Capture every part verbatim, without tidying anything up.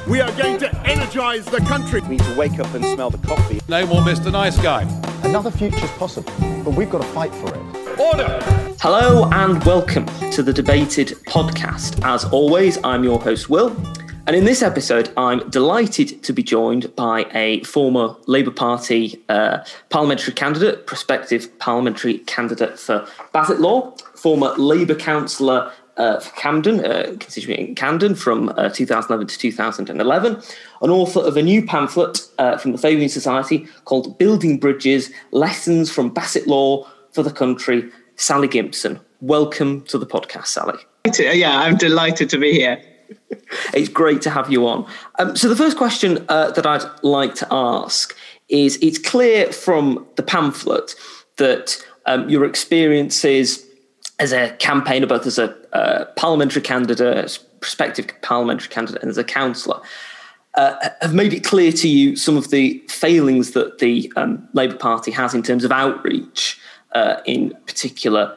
We are going to energise the country. We need to wake up and smell the coffee. No more Mister Nice Guy. Another future's possible, but we've got to fight for it. Order! Hello and welcome to the Debated podcast. As always, I'm your host, Will. And in this episode, I'm delighted to be joined by a former Labour Party uh, parliamentary candidate, prospective parliamentary candidate for Bassetlaw, former Labour councillor Uh, for Camden, uh, constituent in Camden from uh, two thousand eleven to two thousand eleven, an author of a new pamphlet uh, from the Fabian Society called Building Bridges, Lessons from Bassetlaw for the Country, Sally Gimpson. Welcome to the podcast, Sally. Yeah, I'm delighted to be here. It's great to have you on. Um, so the first question uh, that I'd like to ask is, it's clear from the pamphlet that um, your experiences as a campaigner, both as a uh, parliamentary candidate, as prospective parliamentary candidate, and as a councillor, uh, have made it clear to you some of the failings that the um, Labour Party has in terms of outreach uh, in particular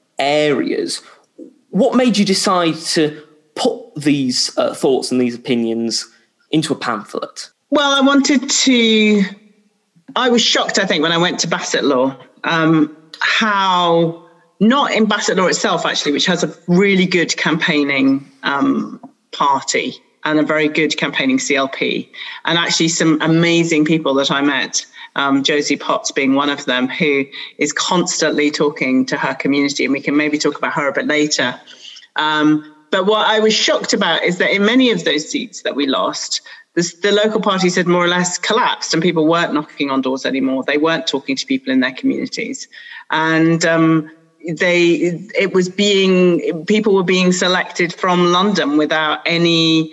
areas. What made you decide to put these uh, thoughts and these opinions into a pamphlet? Well, I wanted to... I was shocked, I think, when I went to Bassetlaw, um, how... Not in Bassetlaw itself, actually, which has a really good campaigning um, party and a very good campaigning C L P, and actually some amazing people that I met, um, Josie Potts being one of them, who is constantly talking to her community, and we can maybe talk about her a bit later. Um, but what I was shocked about is that in many of those seats that we lost, this, the local parties had more or less collapsed, and people weren't knocking on doors anymore. They weren't talking to people in their communities. And um, they it was being people were being selected from London without any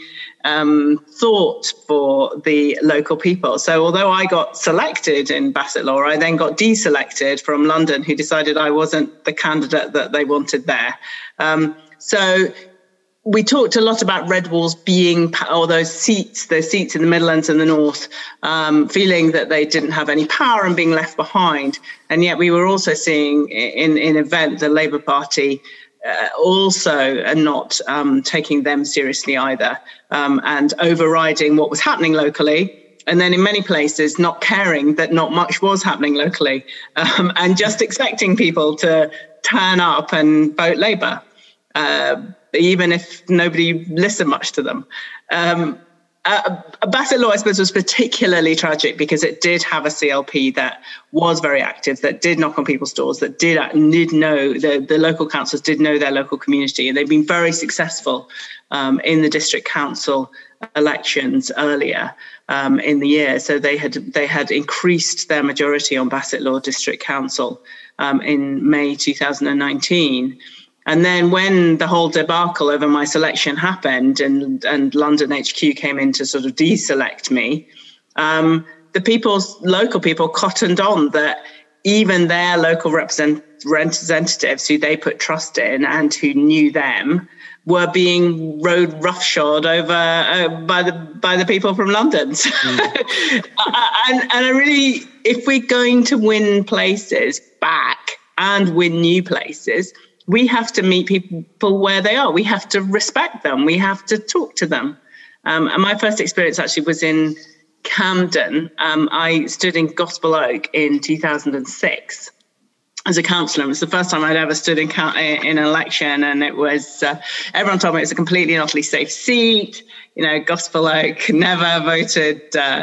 um thought for the local people. So although I got selected in Bassetlaw, I then got deselected from London, who decided I wasn't the candidate that they wanted there. Um so we talked a lot about red walls being, or those seats, those seats in the Midlands and the North, um, feeling that they didn't have any power and being left behind. And yet we were also seeing in in event the Labour Party uh, also are not um, taking them seriously either, um, and overriding what was happening locally. And then in many places not caring that not much was happening locally, um, and just expecting people to turn up and vote Labour. Uh, even if nobody listened much to them. Um, uh, Bassetlaw, I suppose, was particularly tragic because it did have a C L P that was very active, that did knock on people's doors, that did, did know, the, the local councils did know their local community, and they've been very successful um, in the district council elections earlier um, in the year. So they had they had increased their majority on Bassetlaw District Council um, in May two thousand nineteen. And then when the whole debacle over my selection happened and, and London H Q came in to sort of deselect me, um, the people's local people cottoned on that even their local represent, representatives who they put trust in and who knew them were being rode roughshod over uh, by the by the people from London. Mm. and, and I really, if we're going to win places back and win new places, we have to meet people where they are. We have to respect them. We have to talk to them. Um, and my first experience actually was in Camden. Um, I stood in Gospel Oak in two thousand six as a councillor. It was the first time I'd ever stood in, in an election, and it was, uh, everyone told me it was a completely and utterly safe seat. You know, Gospel Oak never voted uh,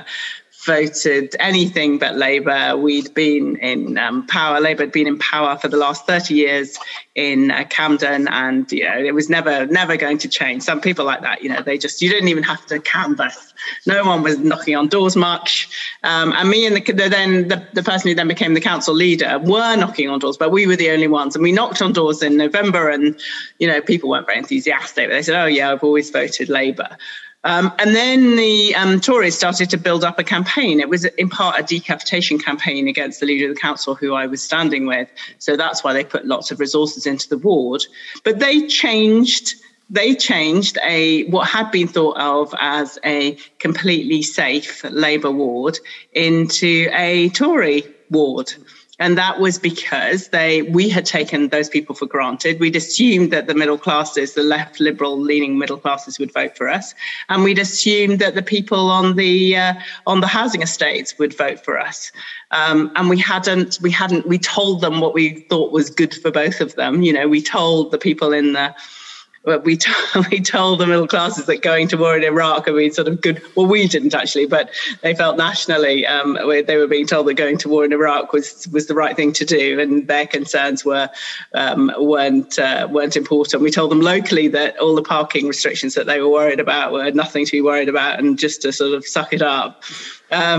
voted anything but Labour. We'd been in um, power. Labour had been in power for the last thirty years in uh, Camden, and you know it was never, never going to change. Some people like that, you know, they just, you didn't even have to canvass. No one was knocking on doors much. Um, and me and the, the then the, the person who then became the council leader were knocking on doors, but we were the only ones. And we knocked on doors in November, and you know people weren't very enthusiastic. But they said, "Oh yeah, I've always voted Labour." Um, and then the um, Tories started to build up a campaign. It was in part a decapitation campaign against the leader of the council, who I was standing with. So that's why they put lots of resources into the ward. But they changed, they changed a what had been thought of as a completely safe Labour ward into a Tory ward. And that was because they we had taken those people for granted. We'd assumed that the middle classes, the left liberal leaning middle classes, would vote for us, and we'd assumed that the people on the uh, on the housing estates would vote for us. Um, and we hadn't we hadn't we told them what we thought was good for both of them. You know, we told the people in the We, t- we told the middle classes that going to war in Iraq would be sort of good. Well, we didn't actually, but they felt nationally um, they were being told that going to war in Iraq was was the right thing to do, and their concerns were um, weren't uh, weren't important. We told them locally that all the parking restrictions that they were worried about were nothing to be worried about, and just to sort of suck it up. Um,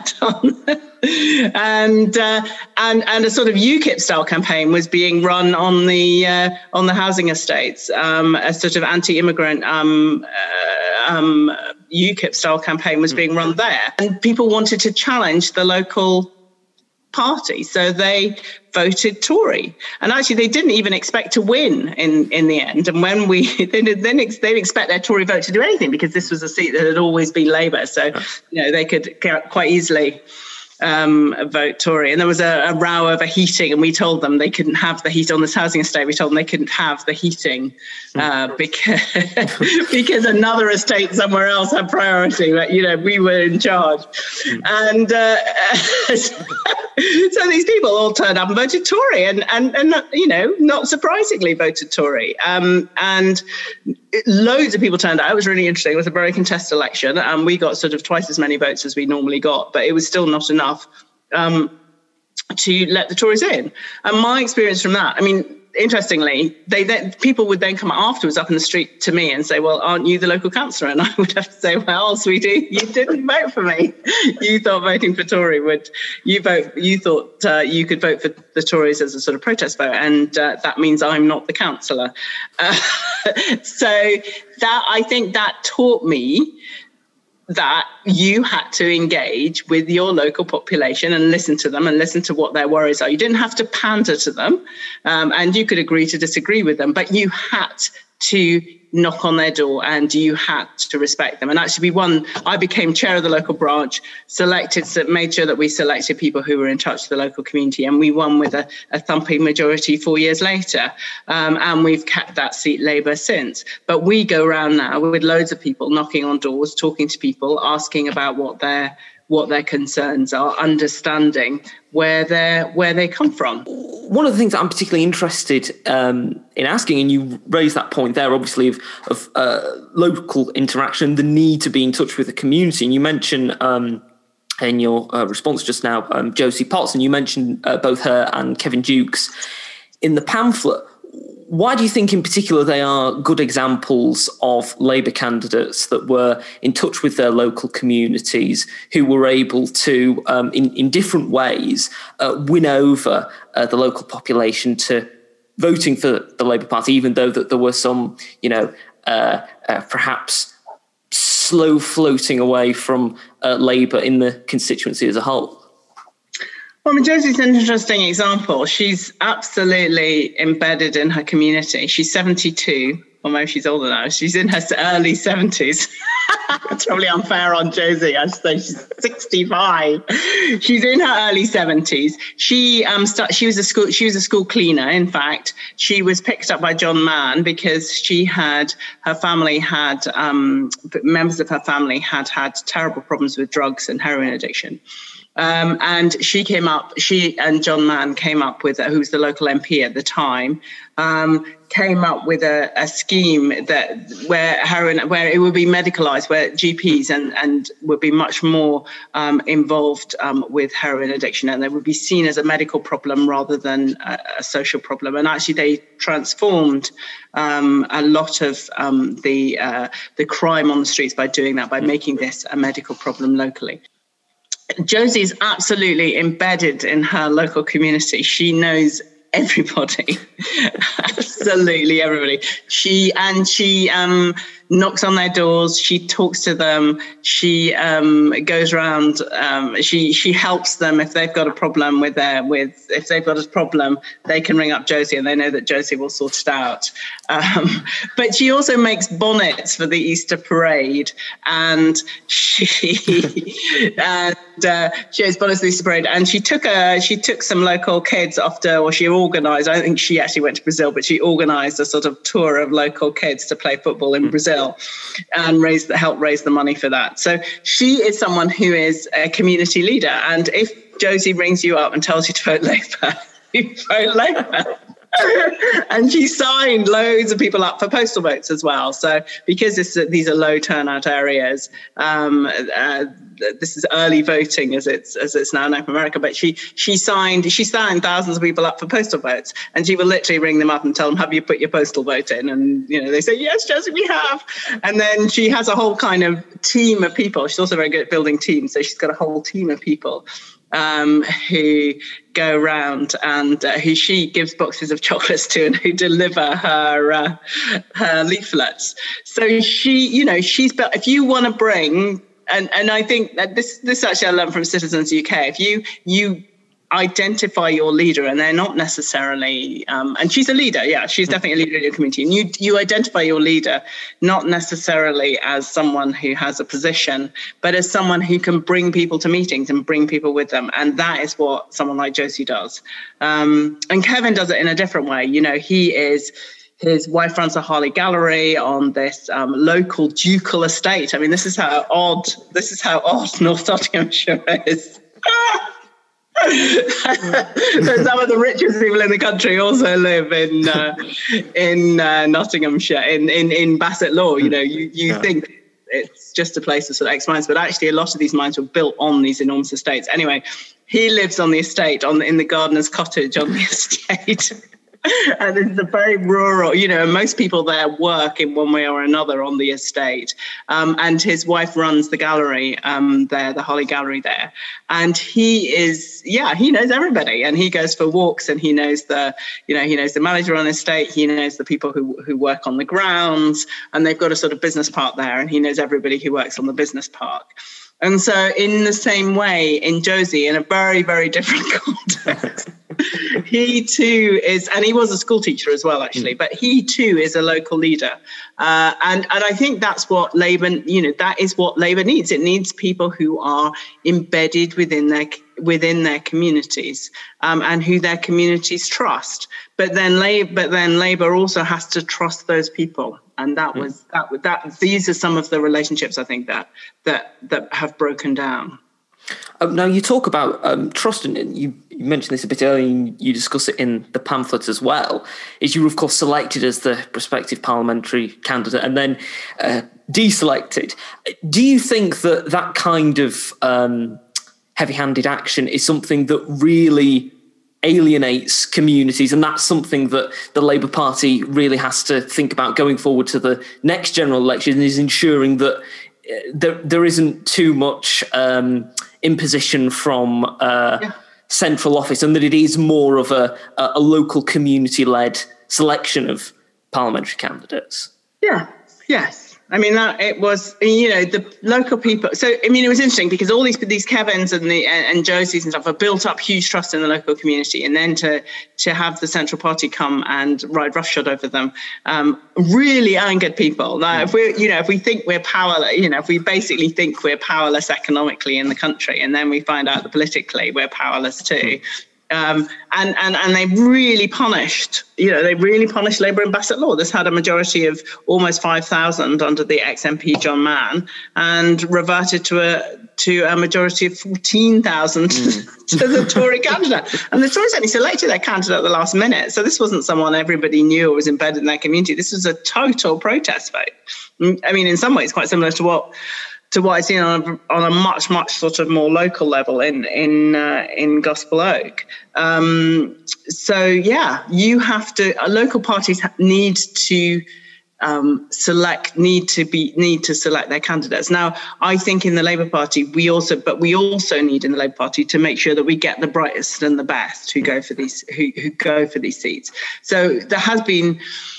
and uh, and and a sort of UKIP style campaign was being run on the uh, on the housing estates, um, a sort of anti-immigrant um, uh, um, UKIP style campaign was being run there, and people wanted to challenge the local party, so they voted Tory. And actually, they didn't even expect to win in, in the end. And when we they didn't, they didn't expect their Tory vote to do anything, because this was a seat that had always been Labour. So, you know, they could quite easily um, vote Tory. And there was a, a row over heating, and we told them they couldn't have the heat on this housing estate. We told them they couldn't have the heating uh, because because another estate somewhere else had priority. But, you know, we were in charge. And uh, so these people all turned up and voted Tory, and, and, and you know, not surprisingly voted Tory. Um, and loads of people turned out. It was really interesting. It was a very contested election, and we got sort of twice as many votes as we normally got, but it was still not enough um, to let the Tories in. And my experience from that, I mean, interestingly, they then, people would then come afterwards up in the street to me and say, well, aren't you the local councillor? And I would have to say, well, sweetie, you didn't vote for me. You thought voting for Tory would, you vote, you thought uh, you could vote for the Tories as a sort of protest vote. And uh, that means I'm not the councillor. Uh, so that, I think that taught me that you had to engage with your local population and listen to them and listen to what their worries are. You didn't have to pander to them, um, and you could agree to disagree with them, but you had to knock on their door and you had to respect them. And actually, we won. I became chair of the local branch, selected, made sure that we selected people who were in touch with the local community, and we won with a, a thumping majority four years later. Um, and we've kept that seat Labour since. But we go around now with loads of people knocking on doors, talking to people, asking about what their what their concerns are, understanding where they where they come from. One of the things that I'm particularly interested um, in asking, and you raised that point there, obviously, of, of uh, local interaction, the need to be in touch with the community. And you mentioned um, in your uh, response just now, um, Josie Potts, and you mentioned uh, both her and Kevin Dukes in the pamphlet. Why do you think in particular they are good examples of Labour candidates that were in touch with their local communities, who were able to, um, in, in different ways, uh, win over uh, the local population to voting for the Labour Party, even though that there were some, you know, uh, uh, perhaps slow floating away from uh, Labour in the constituency as a whole? Well, I mean, Josie's an interesting example. She's absolutely embedded in her community. She's seventy-two, or maybe she's older now. She's in her early seventies. It's probably unfair on Josie. I'd say she's sixty-five. She's in her early seventies. She um start, she was a school she was a school cleaner. In fact, she was picked up by John Mann because she had her family had um members of her family had had terrible problems with drugs and heroin addiction. Um, and she came up, she and John Mann came up with, who was the local M P at the time, um, came up with a, a scheme that where heroin, where it would be medicalised, where G Ps and, and would be much more um, involved um, with heroin addiction, and they would be seen as a medical problem rather than a, a social problem. And actually, they transformed um, a lot of um, the uh, the crime on the streets by doing that, by making this a medical problem locally. Josie is absolutely embedded in her local community. She knows everybody, absolutely everybody. She and she um, knocks on their doors. She talks to them. She um, goes around. Um, she she helps them if they've got a problem with their with if they've got a problem, they can ring up Josie and they know that Josie will sort it out. Um, but she also makes bonnets for the Easter parade, and she and uh, she has bonnets for the Easter parade. And she took a she took some local kids after, or she organised. I don't think she actually went to Brazil, but she organised a sort of tour of local kids to play football in Brazil. And raise the help raise the money for that. So she is someone who is a community leader. And if Josie rings you up and tells you to vote Labour, you vote Labour. And she signed loads of people up for postal votes as well. So because this, these are low turnout areas, um, uh, this is early voting as it's as it's now known in America. But she she signed she signed thousands of people up for postal votes, and she will literally ring them up and tell them, "Have you put your postal vote in?" And you know they say, "Yes, Josie, we have." And then she has a whole kind of team of people. She's also very good at building teams, so she's got a whole team of people Um, who go around and uh, who she gives boxes of chocolates to and who deliver her uh, her leaflets. So she, you know, she's built. If you want to bring, and and I think that this this actually I learned from Citizens U K. If you you identify your leader, and they're not necessarily, um, and she's a leader, yeah, she's definitely a leader in your community, and you you identify your leader not necessarily as someone who has a position, but as someone who can bring people to meetings and bring people with them, and that is what someone like Josie does. Um, and Kevin does it in a different way. You know, he is. His wife runs a Harley Gallery on this um, local ducal estate. I mean, this is how odd. This is how odd North Nottinghamshire is. So some of the richest people in the country also live in uh, in uh, Nottinghamshire, in, in in Bassett Law. You know, you you yeah. think it's just a place of sort of ex-mines, but actually a lot of these mines were built on these enormous estates. Anyway, he lives on the estate, on the, in the gardener's cottage on the estate. And it's a very rural, you know, most people there work in one way or another on the estate. Um, and his wife runs the gallery um, there, the Harley Gallery there. And he is, yeah, he knows everybody. And he goes for walks, and he knows the, you know, he knows the manager on the estate. He knows the people who, who work on the grounds. And they've got a sort of business park there. And he knows everybody who works on the business park. And so in the same way, in Josie, in a very, very different context, he too is, and he was a school teacher as well, actually, but he too is a local leader. Uh, and, and I think that's what Labour, you know, that is what Labour needs. It needs people who are embedded within their within their communities um, and who their communities trust. But then Labour, but then Labour also has to trust those people. And that was that. That these are some of the relationships I think that that that have broken down. Um, now you talk about um, trust, and you, you mentioned this a bit earlier. And you discuss it in the pamphlet as well. Is you were of course selected as the prospective parliamentary candidate, and then uh, deselected. Do you think that that kind of um, heavy-handed action is something that really alienates communities, and that's something that the Labour Party really has to think about going forward to the next general election, is ensuring that there, there isn't too much um, imposition from uh, yeah. central office, and that it is more of a, a local community-led selection of parliamentary candidates? Yeah, yes. I mean, that it was, you know, the local people. So, I mean, it was interesting because all these these Kevins and the and, and Josies and stuff have built up huge trust in the local community, and then to to have the central party come and ride roughshod over them um, really angered people. Now, if we, you know, if we think we're powerless, you know, if we basically think we're powerless economically in the country, and then we find out that politically we're powerless too. Um, and, and, and they really punished, you know, they really punished Labour in Bassett Law. This had a majority of almost five thousand under the ex-M P John Mann, and reverted to a to a majority of fourteen thousand mm. to the Tory candidate. And the Tories only selected their candidate at the last minute. So this wasn't someone everybody knew or was embedded in their community. This was a total protest vote. I mean, in some ways, quite similar to what to what I've seen on a, on a much, much sort of more local level in in uh, in Gospel Oak. Um, so, yeah, you have to, uh, local parties need to um, select, need to be, need to select their candidates. Now, I think in the Labour Party, we also, but we also need in the Labour Party to make sure that we get the brightest and the best who go for these, who, who go for these seats. So there has been,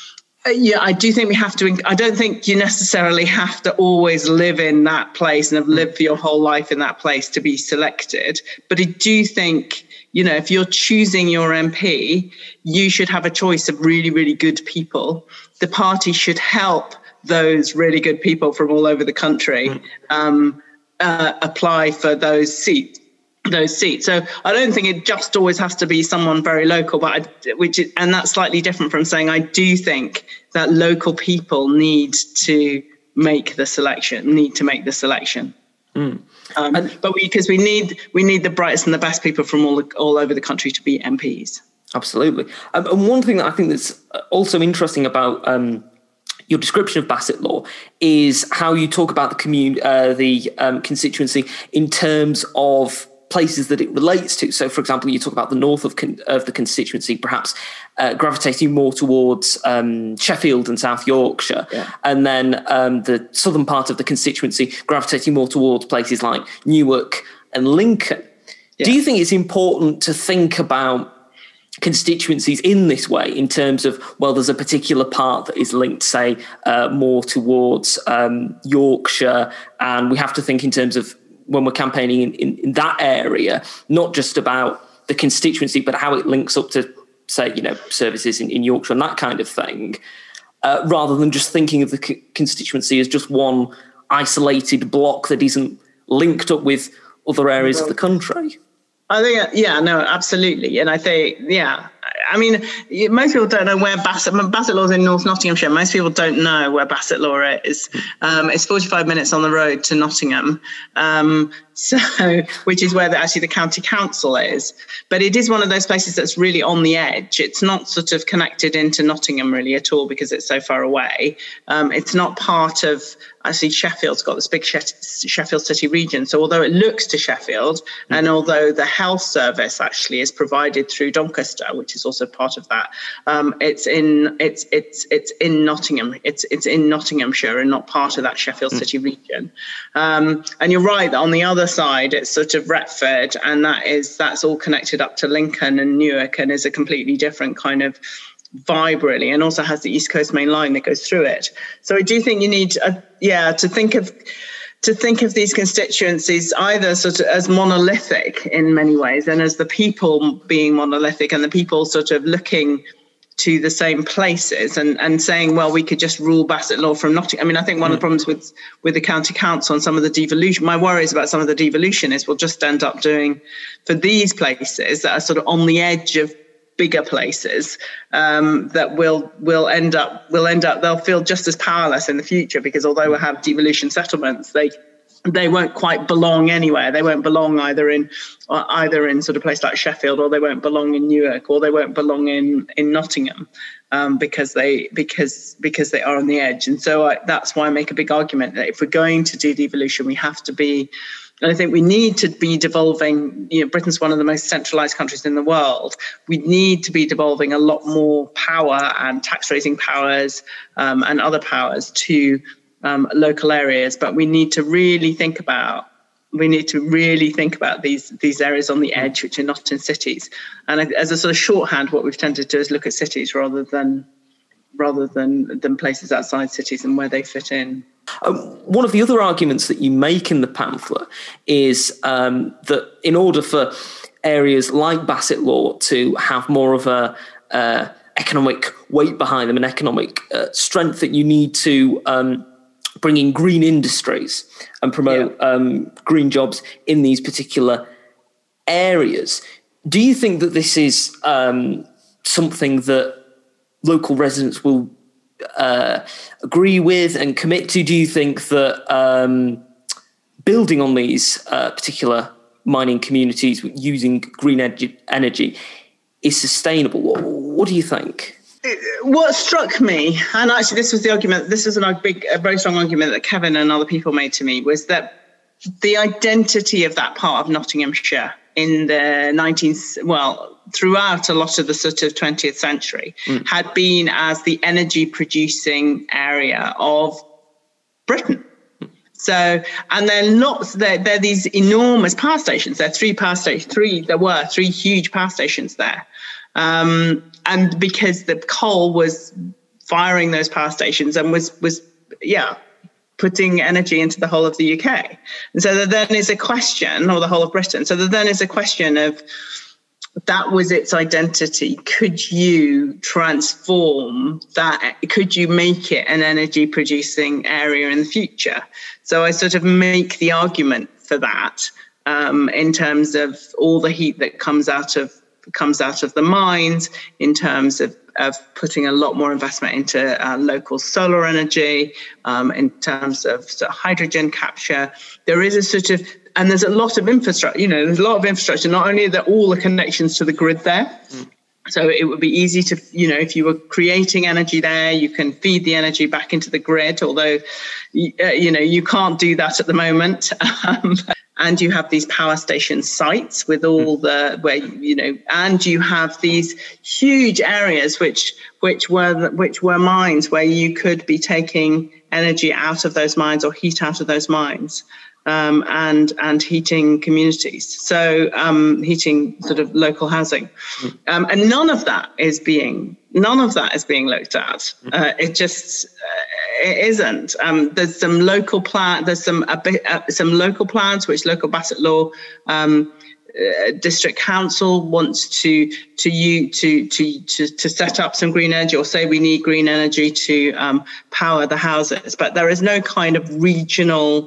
Uh, yeah, I do think we have to. I don't think you necessarily have to always live in that place and have lived for your whole life in that place to be selected. But I do think, you know, if you're choosing your M P, you should have a choice of really, really good people. The party should help those really good people from all over the country um, uh, apply for those seats. those seats. So I don't think it just always has to be someone very local, but I, which is, and that's slightly different from saying I do think that local people need to make the selection, need to make the selection. Mm. Um, and, but because we, we need we need the brightest and the best people from all all over the country to be M Ps. Absolutely. Um, and one thing that I think that's also interesting about um, your description of Bassetlaw is how you talk about the commun- uh, the um, constituency in terms of places that it relates to. So, for example, you talk about the north of, con- of the constituency, perhaps uh, gravitating more towards um, Sheffield and South Yorkshire, yeah. and then um, the southern part of the constituency gravitating more towards places like Newark and Lincoln. Yeah. Do you think it's important to think about constituencies in this way, in terms of, well, there's a particular part that is linked, say, uh, more towards um, Yorkshire, and we have to think in terms of when we're campaigning in, in, in that area, not just about the constituency, but how it links up to, say, you know, services in, in Yorkshire and that kind of thing, uh, rather than just thinking of the co- constituency as just one isolated block that isn't linked up with other areas of the country? I think, yeah, no, absolutely. And I think, yeah, I mean, most people don't know where Basset, Bassetlaw is in North Nottinghamshire. Most people don't know where Bassetlaw is. Um, it's forty-five minutes on the road to Nottingham, um, so which is where the, actually the county council is. But it is one of those places that's really on the edge. It's not sort of connected into Nottingham really at all because it's so far away. Um, it's not part of, actually Sheffield's got this big Sheffield City region. So although it looks to Sheffield, mm-hmm. and although the health service actually is provided through Doncaster, which is also part of that, um, it's in it's it's it's in Nottingham. It's it's in Nottinghamshire and not part of that Sheffield mm-hmm. City region. Um, and you're right that on the other side, it's sort of Retford, and that is that's all connected up to Lincoln and Newark, and is a completely different kind of vibe really, and also has the East Coast Main Line that goes through it. So I do think you need, a, yeah, to think of to think of these constituencies either sort of as monolithic in many ways, and as the people being monolithic, and the people sort of looking to the same places and, and saying, well, we could just rule Bassetlaw from Nottingham. I mean, I think one mm. of the problems with, with the county council and some of the devolution, my worries about some of the devolution is we'll just end up doing for these places that are sort of on the edge of bigger places, um, that will will end up will end up they'll feel just as powerless in the future, because although we have devolution settlements, they they won't quite belong anywhere. They won't belong either in or either in sort of place like Sheffield, or they won't belong in Newark, or they won't belong in in Nottingham, um, because they because because they are on the edge. And so I, that's why I make a big argument that if we're going to do devolution, we have to be. And I think we need to be devolving, you know, Britain's one of the most centralised countries in the world. We need to be devolving a lot more power and tax raising powers um, and other powers to um, local areas. But we need to really think about, we need to really think about these, these areas on the edge, which are not in cities. And as a sort of shorthand, what we've tended to do is look at cities rather than rather than, than places outside cities and where they fit in. Um, one of the other arguments that you make in the pamphlet is um, that in order for areas like Bassetlaw to have more of a uh, economic weight behind them, an economic uh, strength, that you need to um, bring in green industries and promote yeah. um, green jobs in these particular areas. Do you think that this is um, something that local residents will uh, agree with and commit to? Do you think that um, building on these uh, particular mining communities using green ed- energy is sustainable? What, what do you think? What struck me, and actually this was the argument, this was a big, a very strong argument that Kevin and other people made to me, was that the identity of that part of Nottinghamshire in the nineteenth, well, throughout a lot of the sort of twentieth century, mm. had been as the energy producing area of Britain. Mm. So, and there are lots, there, there are these enormous power stations. There are three power stations, three, there were three huge power stations there. Um, and because the coal was firing those power stations and was, was yeah, putting energy into the whole of the U K. And so there then is a question, or the whole of Britain. So there then is a question of, that was its identity. Could you transform that? Could you make it an energy producing area in the future? So I sort of make the argument for that um, in terms of all the heat that comes out of comes out of the mines, in terms of, of putting a lot more investment into uh, local solar energy, um, in terms of, sort of hydrogen capture. There is a sort of, and there's a lot of infrastructure, you know, there's a lot of infrastructure, not only that all the connections to the grid there. Mm. So it would be easy to, you know, if you were creating energy there, you can feed the energy back into the grid, although, uh, you know, you can't do that at the moment. Um, and you have these power station sites with all the, where, you know, and you have these huge areas which which were which were mines where you could be taking energy out of those mines or heat out of those mines. Um, and and heating communities, so um, heating sort of local housing, um, and none of that is being none of that is being looked at. Uh, it just uh, it isn't. Um, there's some local plan. There's some a bit uh, some local plans which local Bassetlaw um, uh, district council wants to to you to to to to set up some green energy, or say we need green energy to um, power the houses, but there is no kind of regional.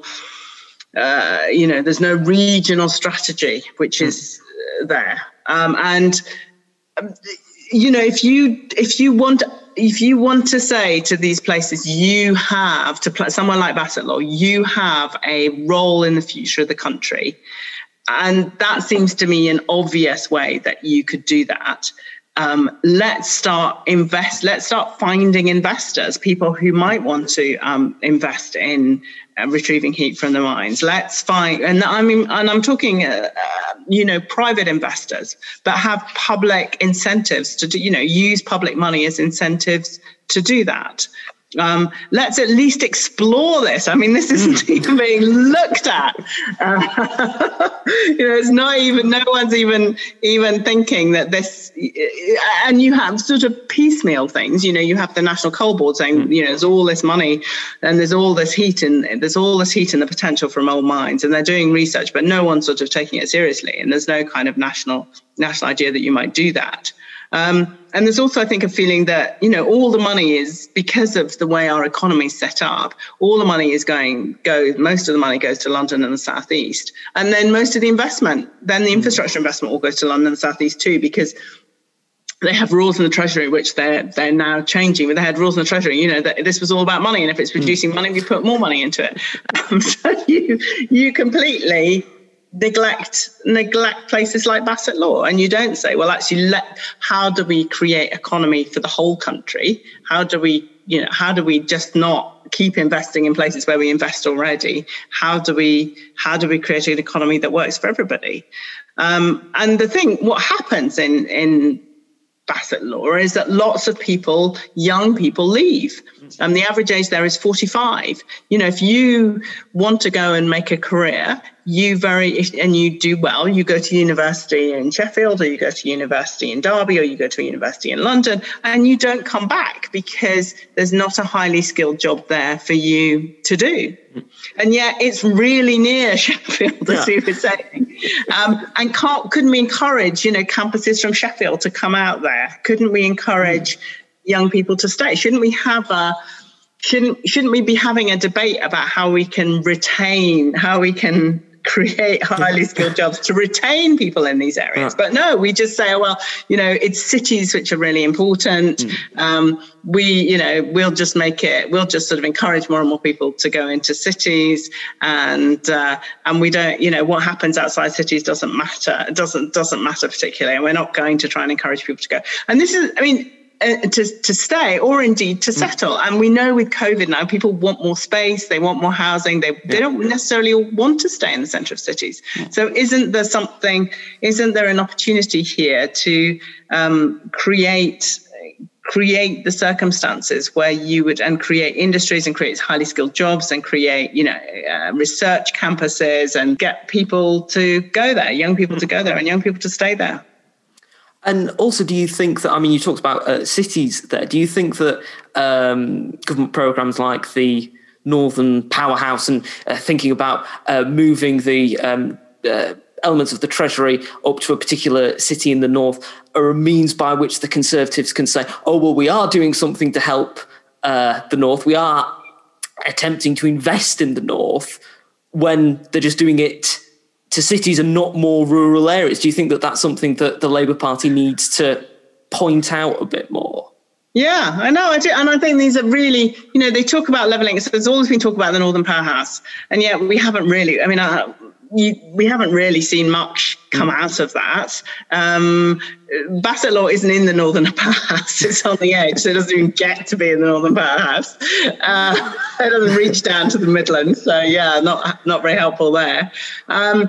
Uh, you know, there's no regional strategy which is uh, there, um, and um, you know, if you if you want if you want to say to these places, you have to play, someone like Bassetlaw, you have a role in the future of the country, and that seems to me an obvious way that you could do that. Um, let's start invest. Let's start finding investors, people who might want to um, invest in uh, retrieving heat from the mines. Let's find, and I mean, and I'm talking, uh, uh, you know, private investors, but have public incentives to do, you know, use public money as incentives to do that. Um, let's at least explore this. I mean, this isn't even being looked at. Uh, you know, it's not even, no one's even even thinking that this, and you have sort of piecemeal things. You know, you have the National Coal Board saying, you know, there's all this money and there's all this heat and there's all this heat and the potential from old mines, and they're doing research, but no one's sort of taking it seriously. And there's no kind of national national idea that you might do that. Um, and there's also, I think, a feeling that, you know, all the money is, because of the way our economy is set up, all the money is going, go, most of the money goes to London and the South East. And then most of the investment, then the infrastructure investment all goes to London and the South East too, because they have rules in the Treasury, which they're they're now changing. But they had rules in the Treasury, you know, that this was all about money. And if it's producing money, we put more money into it. Um, so you you completely... neglect neglect places like Bassetlaw, and you don't say, well, actually, let how do we create economy for the whole country? How do we, you know, how do we just not keep investing in places where we invest already? How do we how do we create an economy that works for everybody? Um, and the thing, what happens in in Bassetlaw is that lots of people, young people, leave. Um, the average age there is forty-five. You know, if you want to go and make a career, you very and you do well, you go to university in Sheffield, or you go to university in Derby, or you go to a university in London, and you don't come back because there's not a highly skilled job there for you to do. And yet it's really near Sheffield, as you were saying. Um, and can't, couldn't we encourage, you know, campuses from Sheffield to come out there? Couldn't we encourage mm. young people to stay? Shouldn't we have a, shouldn't, shouldn't we be having a debate about how we can retain, how we can create highly skilled jobs to retain people in these areas? But no, we just say, oh, well, you know, it's cities which are really important. Mm. Um, we, you know, we'll just make it, we'll just sort of encourage more and more people to go into cities, and uh, and we don't, you know, what happens outside cities doesn't matter. It doesn't doesn't matter particularly, and we're not going to try and encourage people to go. And this is, I mean, Uh, to to stay, or indeed to settle. And we know with COVID now, people want more space, they want more housing, they, yeah. they don't necessarily want to stay in the centre of cities. Yeah. So isn't there something, isn't there an opportunity here to um, create create the circumstances where you would, and create industries and create highly skilled jobs and create, you know, uh, research campuses and get people to go there, young people to go there and young people to stay there? And also, do you think that, I mean, you talked about uh, cities there. Do you think that um, government programmes like the Northern Powerhouse and uh, thinking about uh, moving the um, uh, elements of the Treasury up to a particular city in the north are a means by which the Conservatives can say, oh, well, we are doing something to help uh, the north. We are attempting to invest in the north, when they're just doing it to cities and not more rural areas? Do you think that that's something that the Labour Party needs to point out a bit more? Yeah, I know, I do. And I think these are really, you know, they talk about levelling. So there's always been talk about the Northern Powerhouse. And yet we haven't really, I mean, uh, you, we haven't really seen much come mm. out of that. Um, Bassetlaw isn't in the Northern Powerhouse. It's on the edge, so it doesn't even get to be in the Northern Powerhouse. Uh, it doesn't reach down to the Midlands. So, yeah, not not very helpful there. Um,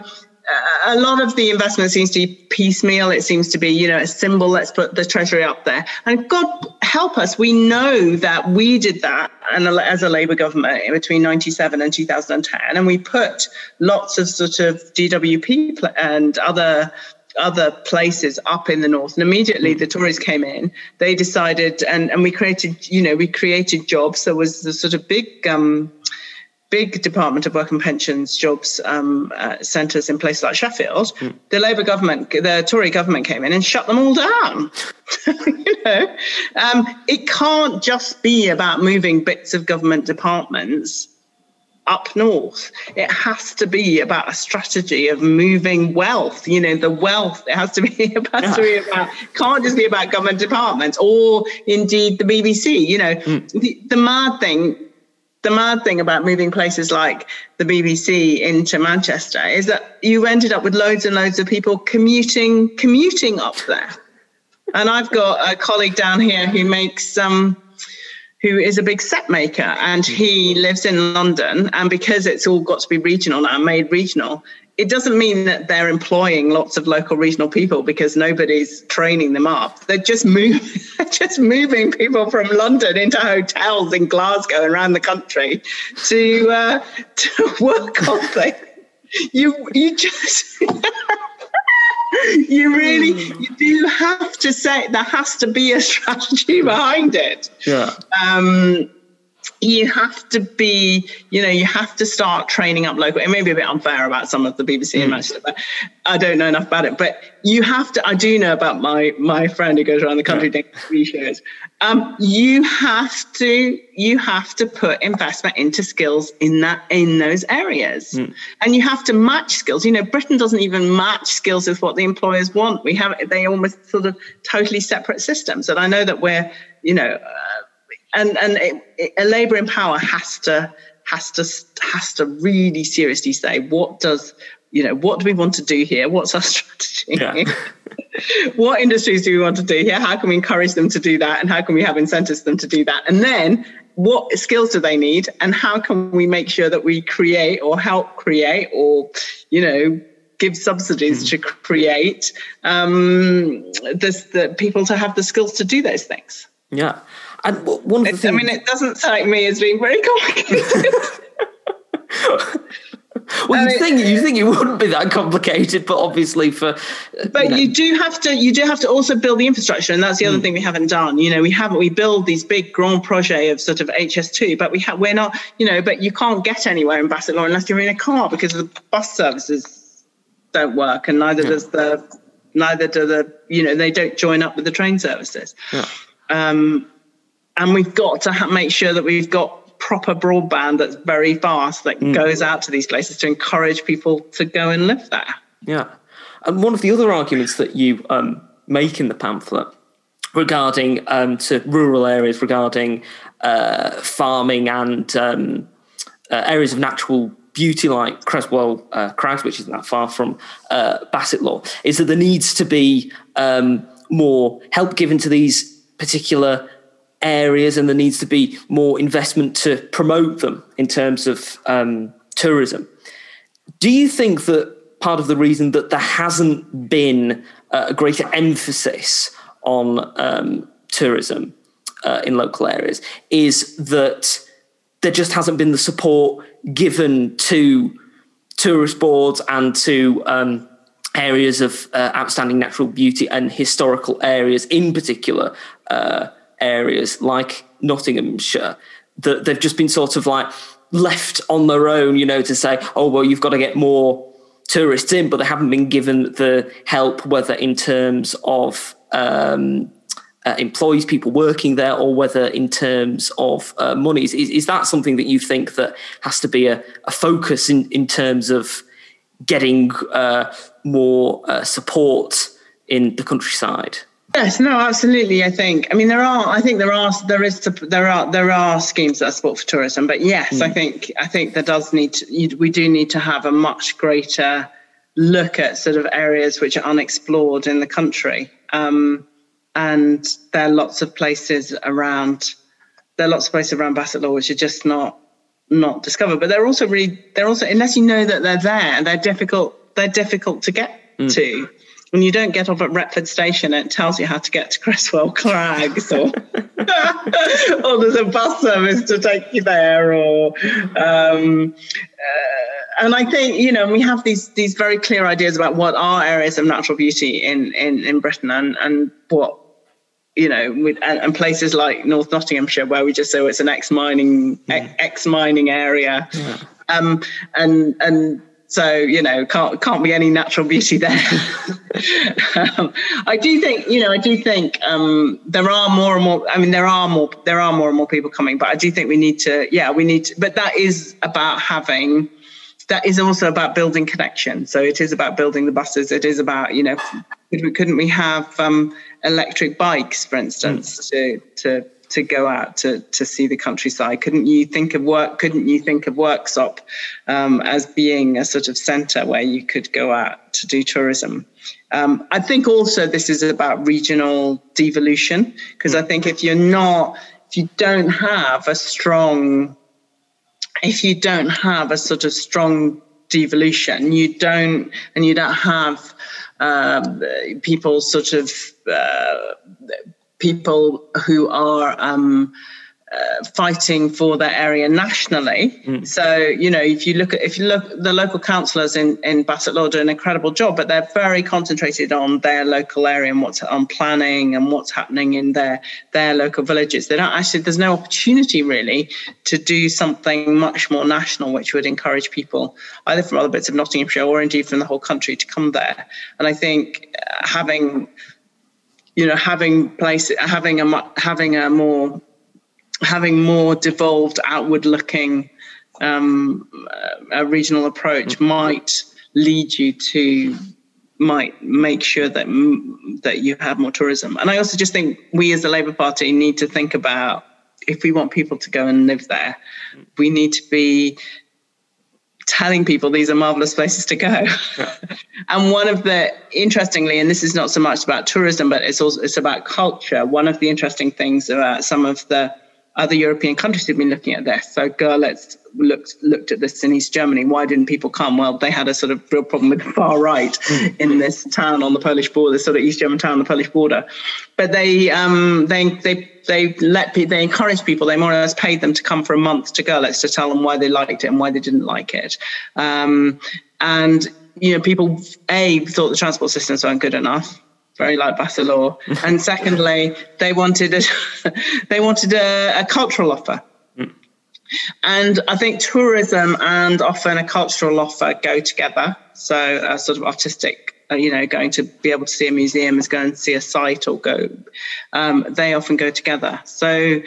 a lot of the investment seems to be piecemeal. It seems to be, you know, a symbol. Let's put the Treasury up there. And God help us, we know that we did that and as a Labour government between ninety-seven and two thousand ten. And we put lots of sort of D W P and other other places up in the north. And immediately the Tories came in. They decided, and, and we created, you know, we created jobs. There was the sort of big... Um, big Department of Work and Pensions jobs um, uh, centres in places like Sheffield. Mm. The Labour government, the Tory government came in and shut them all down. you know, um, it can't just be about moving bits of government departments up north. It has to be about a strategy of moving wealth. You know, the wealth, it has to be, it has yeah. to be about, can't just be about government departments or indeed the B B C. You know, mm. the, the mad thing, The mad thing about moving places like the B B C into Manchester is that you ended up with loads and loads of people commuting commuting up there. And I've got a colleague down here who makes um, who is a big set maker, and he lives in London. And because it's all got to be regional now, made regional, it doesn't mean that they're employing lots of local regional people because nobody's training them up. They're just move, just moving people from London into hotels in Glasgow and around the country to uh, to work on things. You you just you really you do have to say there has to be a strategy behind it. Yeah. Um, You have to be, you know, you have to start training up local. It may be a bit unfair about some of the B B C in Manchester, but I don't know enough about it. But you have to, I do know about my my friend who goes around the country doing T V shows. Um, you have to, you have to put investment into skills in that, in those areas. Mm. And you have to match skills. You know, Britain doesn't even match skills with what the employers want. We have, they almost sort of totally separate systems. And I know that we're, you know, uh, And and it, it, a Labour in power has to has to has to really seriously say, what does, you know, what do we want to do here? What's our strategy? Yeah. What industries do we want to do here? How can we encourage them to do that? And how can we have incentives for them to do that? And then what skills do they need? And how can we make sure that we create or help create or, you know, give subsidies mm. to create um, this, the people to have the skills to do those things? Yeah. And one of the things, I mean, it doesn't strike me as being very complicated. Well, you think you think it wouldn't be that complicated, but obviously for. But you know. you do have to you do have to also build the infrastructure, and that's the other mm. thing we haven't done. You know, we haven't we build these big grand projets of sort of H S two, but we have we're not. You know, but you can't get anywhere in Bassetlaw unless you're in a car because the bus services don't work, and neither yeah. does the neither do the you know they don't join up with the train services. Yeah. Um, And we've got to ha- make sure that we've got proper broadband that's very fast that mm. goes out to these places to encourage people to go and live there. Yeah. And one of the other arguments that you um, make in the pamphlet regarding um, to rural areas, regarding uh, farming and um, uh, areas of natural beauty like Creswell uh, Crags, which isn't that far from uh, Bassetlaw, is that there needs to be um, more help given to these particular areas, and there needs to be more investment to promote them in terms of um, tourism. Do you think that part of the reason that there hasn't been uh, a greater emphasis on um, tourism uh, in local areas is that there just hasn't been the support given to tourist boards and to um, areas of uh, outstanding natural beauty and historical areas, in particular uh, areas like Nottinghamshire, that they've just been sort of like left on their own, you know, to say, oh, well, you've got to get more tourists in, but they haven't been given the help, whether in terms of um, uh, employees, people working there, or whether in terms of uh, monies. Is, is that something that you think that has to be a, a focus in, in terms of getting uh, more uh, support in the countryside? Yes, no, absolutely. I think. I mean, there are. I think there are. There is. There are. There are schemes that support for tourism. But yes, mm. I think. I think there does need. To, you, we do need to have a much greater look at sort of areas which are unexplored in the country. Um, and there are lots of places around. There are lots of places around Bassetlaw which are just not not discovered. But they're also really. They're also, unless you know that they're there, they're difficult. They're difficult to get mm. to. When you don't get off at Retford Station, it tells you how to get to Creswell Crags, or, or there's a bus service to take you there, or um, uh, and I think, you know, we have these these very clear ideas about what are areas of natural beauty in in, in Britain, and and what, you know, with, and, and places like North Nottinghamshire, where we just say, oh, it's an ex-mining yeah. ex-mining area, yeah. um, and and. So, you know, can't can't be any natural beauty there. um, I do think, you know, I do think um, there are more and more. I mean, there are more, there are more and more people coming. But I do think we need to, yeah, we need to. But that is about having. That is also about building connection. So it is about building the buses. It is about, you know, couldn't we have um, electric bikes, for instance, to to. to go out to to see the countryside? Couldn't you think of work? Couldn't you think of Worksop um, as being a sort of centre where you could go out to do tourism? Um, I think also this is about regional devolution, because I think if you're not, if you don't have a strong, if you don't have a sort of strong devolution, you don't, and you don't have um, people sort of. Uh, people who are um, uh, fighting for their area nationally. Mm. So, you know, if you look at, if you look, the local councillors in, in Bassetlaw do an incredible job, but they're very concentrated on their local area and what's on planning and what's happening in their, their local villages. They don't actually, there's no opportunity really to do something much more national, which would encourage people either from other bits of Nottinghamshire or indeed from the whole country to come there. And I think having, you know, having place, having a having a more, having more devolved, outward-looking um, a regional approach mm-hmm. might lead you to, might make sure that that you have more tourism. And I also just think we, as the Labour Party, need to think about, if we want people to go and live there, we need to be telling people these are marvelous places to go. Yeah. And one of the, interestingly, and this is not so much about tourism, but it's also, it's about culture. One of the interesting things about some of the other European countries who've been looking at this. So Görlitz looked looked at this in East Germany. Why didn't people come? Well, they had a sort of real problem with the far right in this town on the Polish border, this sort of East German town on the Polish border. But they um, they they they let they encouraged people. They more or less paid them to come for a month to Görlitz to tell them why they liked it and why they didn't like it. Um, and you know, people a thought the transport systems weren't good enough, very like Bassetlaw, and secondly, they wanted a they wanted a, a cultural offer. Mm. And I think tourism and often a cultural offer go together. So a sort of artistic, uh, you know, going to be able to see a museum is going to see a site or go. Um, they often go together. So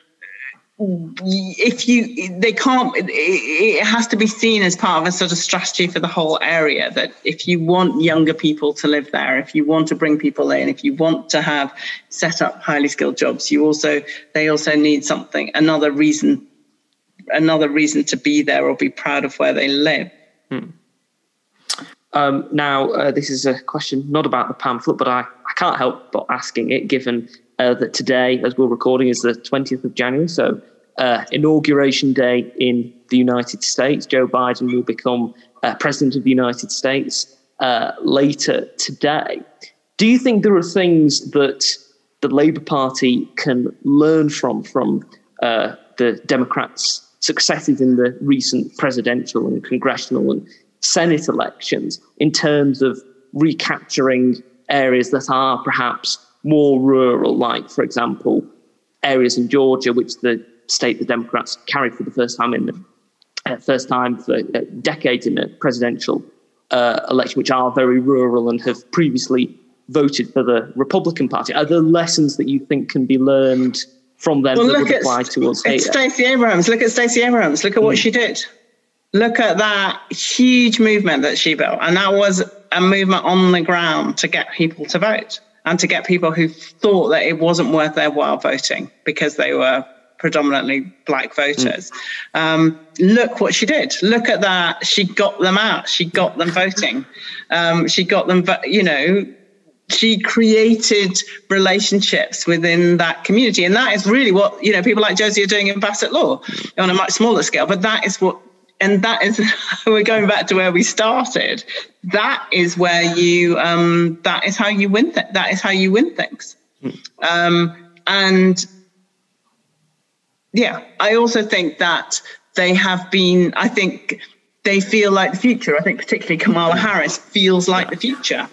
if you, they can't, it, it has to be seen as part of a sort of strategy for the whole area, that if you want younger people to live there, if you want to bring people in, if you want to have set up highly skilled jobs, you also, they also need something, another reason, another reason to be there or be proud of where they live. Hmm. Um, now, uh, this is a question not about the pamphlet, but I, I can't help but asking it, given Uh, that today, as we're recording, is the twentieth of January, so uh, inauguration day in the United States. Joe Biden will become uh, President of the United States uh, later today. Do you think there are things that the Labour Party can learn from, from uh, the Democrats' successes in the recent presidential and congressional and Senate elections in terms of recapturing areas that are perhaps more rural, like, for example, areas in Georgia, which the state the Democrats carried for the first time in the uh, first time for uh, decades in a presidential uh, election, which are very rural and have previously voted for the Republican Party. Are there lessons that you think can be learned from them well, that look would at, apply to us here? Stacey Abrams. Look at Stacey Abrams. Look at what mm. she did. Look at that huge movement that she built. And that was a movement on the ground to get people to vote and to get people who thought that it wasn't worth their while voting because they were predominantly black voters. Mm. Um, look what she did. Look at that. She got them out. She got them voting. Um, she got them, you know, she created relationships within that community. And that is really what, you know, people like Josie are doing in Bassett Law on a much smaller scale. But that is what, and that is, we're going back to where we started. That is where you, um, that is how you win, th- that is how you win things. Um, and yeah, I also think that they have been, I think they feel like the future. I think particularly Kamala Harris feels like the future.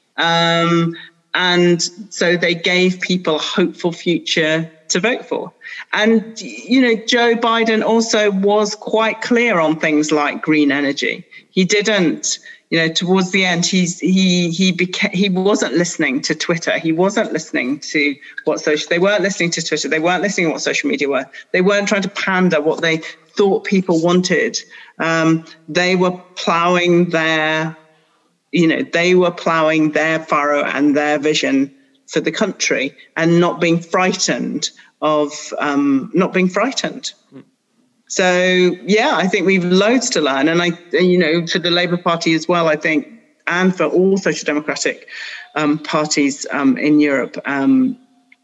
Um, and so they gave people a hopeful future to vote for. And, you know, Joe Biden also was quite clear on things like green energy. He didn't, you know, towards the end, he's, he he became, he wasn't listening to Twitter. He wasn't listening to what social, they weren't listening to Twitter. They weren't listening to what social media were. They weren't trying to pander what they thought people wanted. Um, they were plowing their You know, they were ploughing their furrow and their vision for the country and not being frightened of um, not being frightened. Mm. So, yeah, I think we've loads to learn. And, I, you know, for the Labour Party as well, I think, and for all social democratic um, parties um, in Europe, um,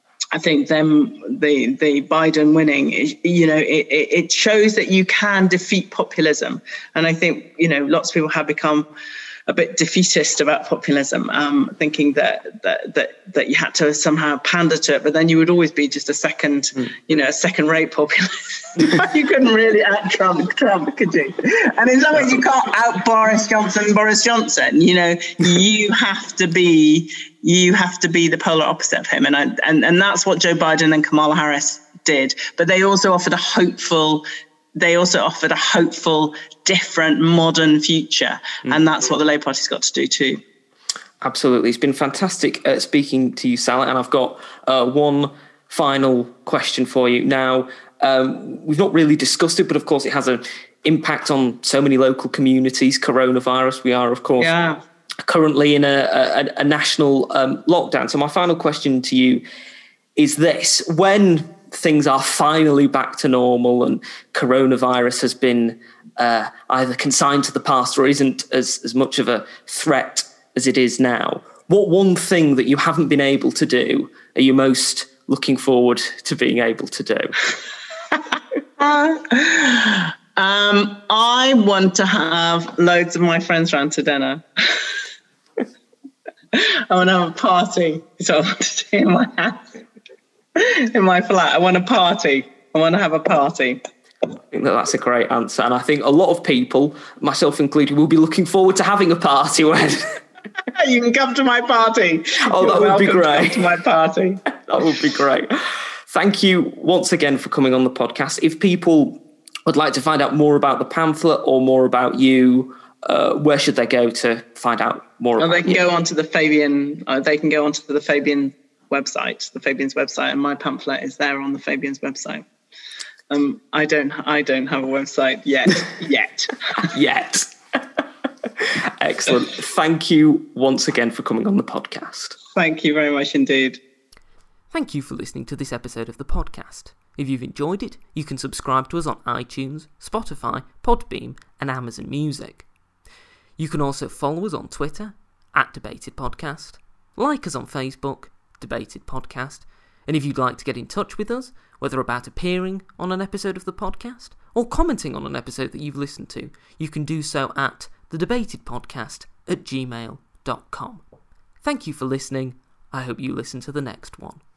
I think them, the, the Biden winning, you know, it, it shows that you can defeat populism. And I think, you know, lots of people have become a bit defeatist about populism, um, thinking that, that that that you had to somehow pander to it, but then you would always be just a second, mm. you know, a second-rate populist. You couldn't really out Trump, Trump, could you? And in some ways, you can't out Boris Johnson, Boris Johnson. You know, you have to be, you have to be the polar opposite of him, and I, and and that's what Joe Biden and Kamala Harris did. But they also offered a hopeful. They also offered a hopeful, different, modern future. Mm. And that's what the Labour Party's got to do too. Absolutely. It's been fantastic uh, speaking to you, Sally. And I've got uh, one final question for you. Now, um, we've not really discussed it, but of course it has an impact on so many local communities, coronavirus. We are, of course, yeah. currently in a, a, a national um, lockdown. So my final question to you is this. When things are finally back to normal and coronavirus has been uh, either consigned to the past or isn't as, as much of a threat as it is now, what one thing that you haven't been able to do are you most looking forward to being able to do? uh, um, I want to have loads of my friends round to dinner. I want to have a party. So I want to do in my house. In my flat, I want a party. I want to have a party. I think that that's a great answer. And I think a lot of people, myself included, will be looking forward to having a party when... You can come to my party. Oh, You're that would be great. To come to my party. That would be great. Thank you once again for coming on the podcast. If people would like to find out more about the pamphlet or more about you, uh, where should they go to find out more well, about they can you? go onto the Fabian, uh, they can go onto the Fabian website, the Fabian's website, and my pamphlet is there on the Fabian's website. Um, I don't, I don't have a website yet, yet, yet. Excellent. Thank you once again for coming on the podcast. Thank you very much indeed. Thank you for listening to this episode of the podcast. If you've enjoyed it, you can subscribe to us on iTunes, Spotify, Podbeam, and Amazon Music. You can also follow us on Twitter, at Debated Podcast, like us on Facebook, Debated Podcast, and if you'd like to get in touch with us, whether about appearing on an episode of the podcast or commenting on an episode that you've listened to, you can do so at thedebatedpodcast at gmail dot com. Thank you for listening. I hope you listen to the next one.